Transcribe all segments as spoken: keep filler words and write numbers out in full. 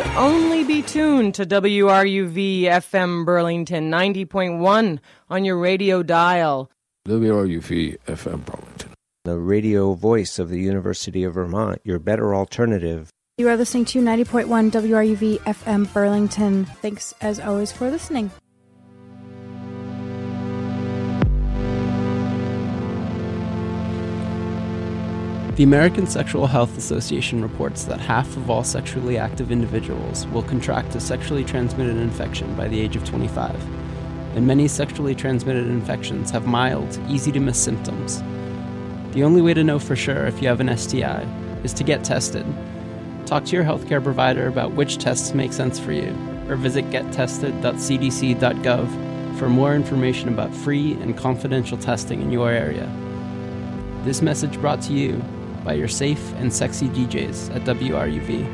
only be tuned to W R U V F M Burlington ninety point one on your radio dial. W R U V F M Burlington, the radio voice of the University of Vermont, your better alternative. You are listening to ninety point one W R U V F M Burlington. Thanks, as always, for listening. The American Sexual Health Association reports that half of all sexually active individuals will contract a sexually transmitted infection by the age of twenty-five, and many sexually transmitted infections have mild, easy-to-miss symptoms. The only way to know for sure if you have an S T I is to get tested. Talk to your healthcare provider about which tests make sense for you, or visit get tested dot c d c dot gov for more information about free and confidential testing in your area. This message brought to you by your safe and sexy D Js at W R U V.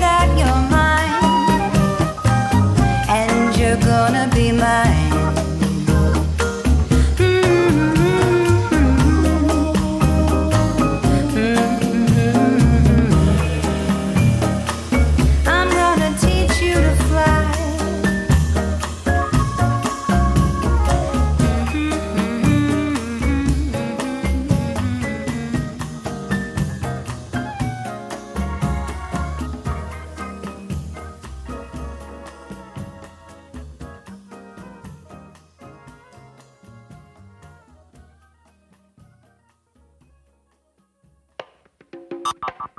Gonna be mine.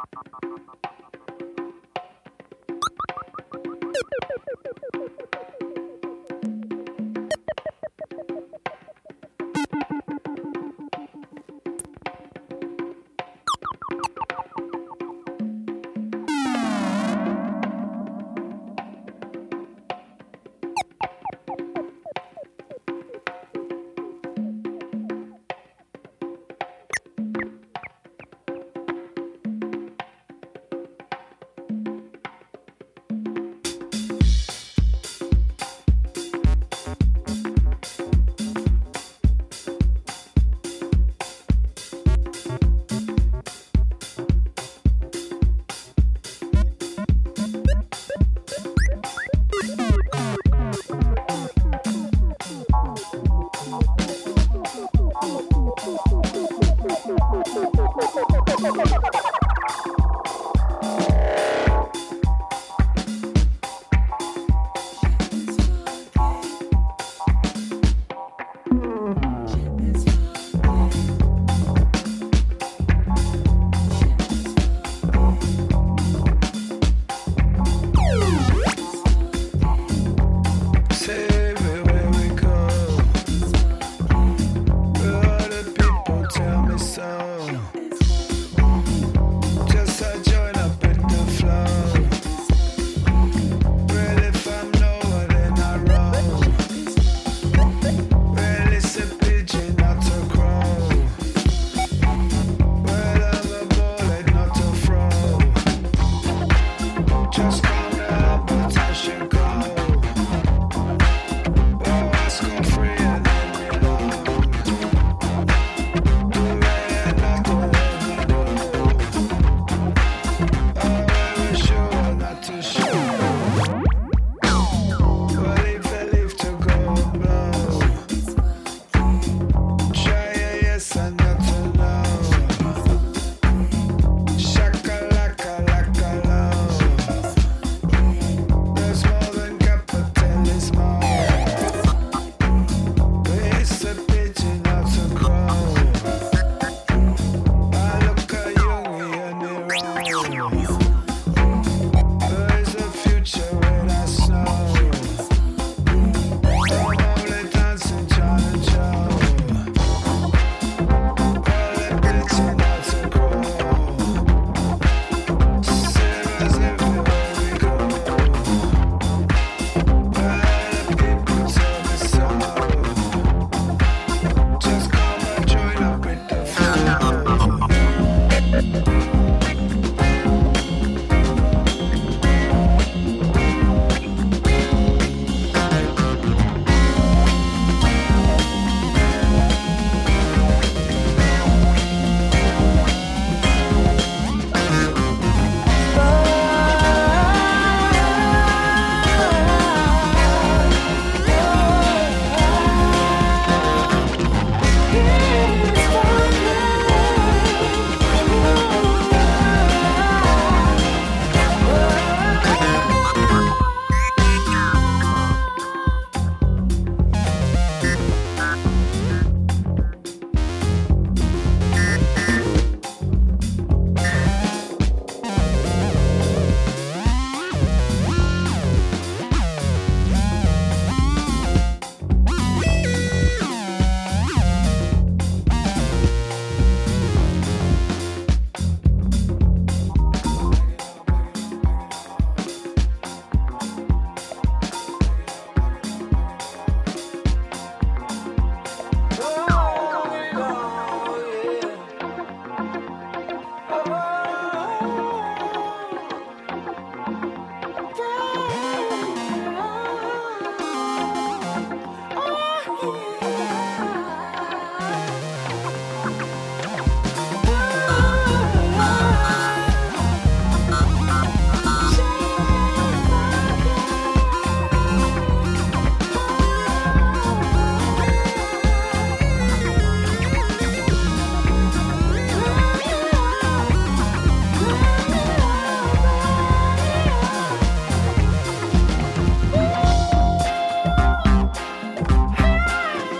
Thank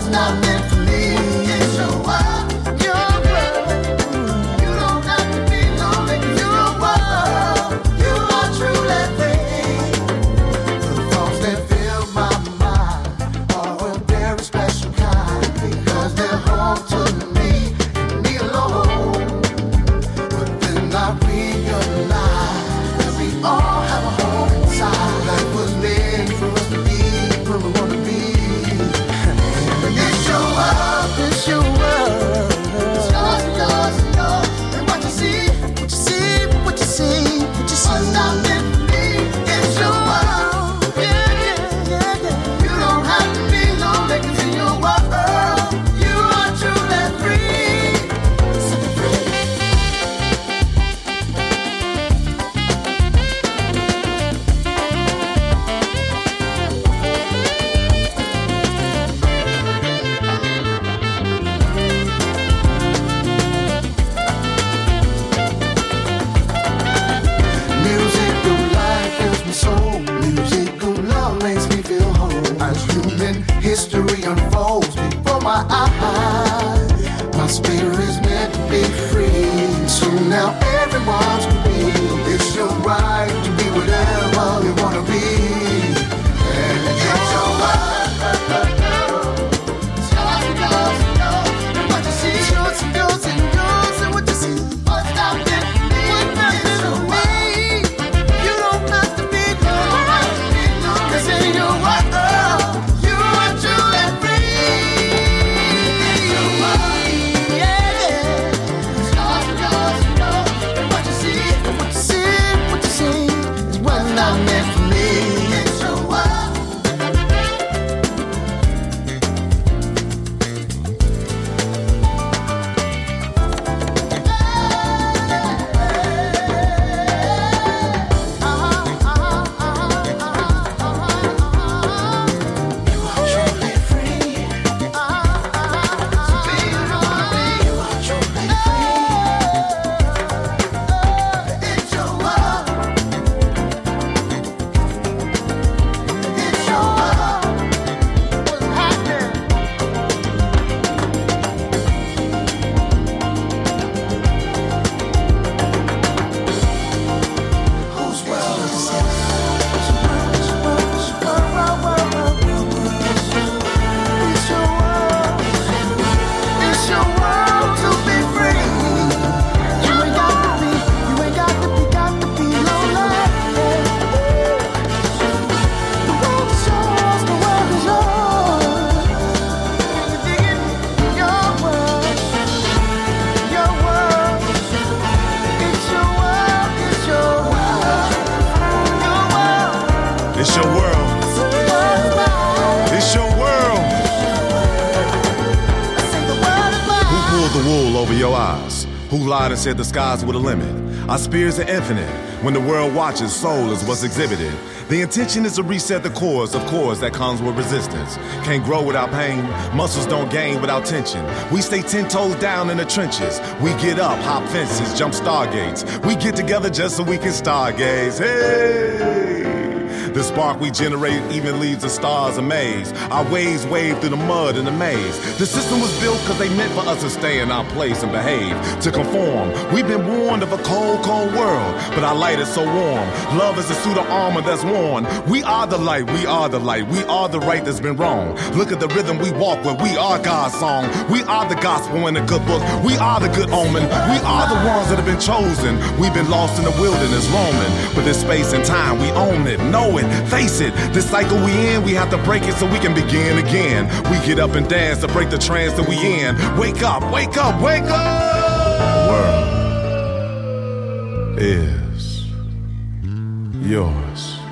Who lied and said the skies were the limit? Our spirits are infinite. When the world watches, soul is what's exhibited. The intention is to reset the cores of cores that comes with resistance. Can't grow without pain. Muscles don't gain without tension. We stay ten toes down in the trenches. We get up, hop fences, jump stargates. We get together just so we can stargaze. Hey! The spark we generate even leaves the stars amazed. Our waves wave through the mud and the maze. The system was built because they meant for us to stay in our place and behave, to conform. We've been warned of a cold, cold world, but our light is so warm. Love is a suit of armor that's worn. We are the light, we are the light, we are the right that's been wrong. Look at the rhythm we walk with, we are God's song. We are the gospel in the good book, we are the good omen. We are the ones that have been chosen. We've been lost in the wilderness roaming, but this space and time we own it, know it, face it. This cycle we in, we have to break it so we can begin again. We get up and dance to break the trance that we in. Wake up, wake up, wake up! The world is yours.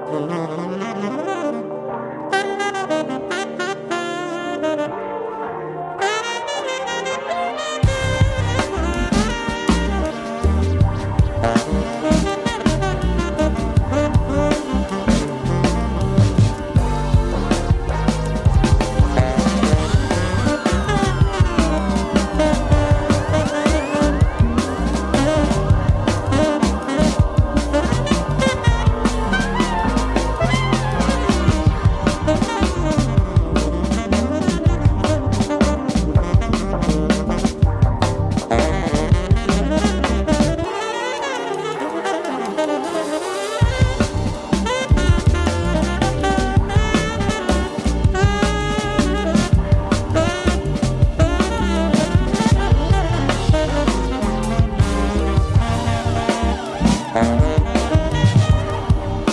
Bye.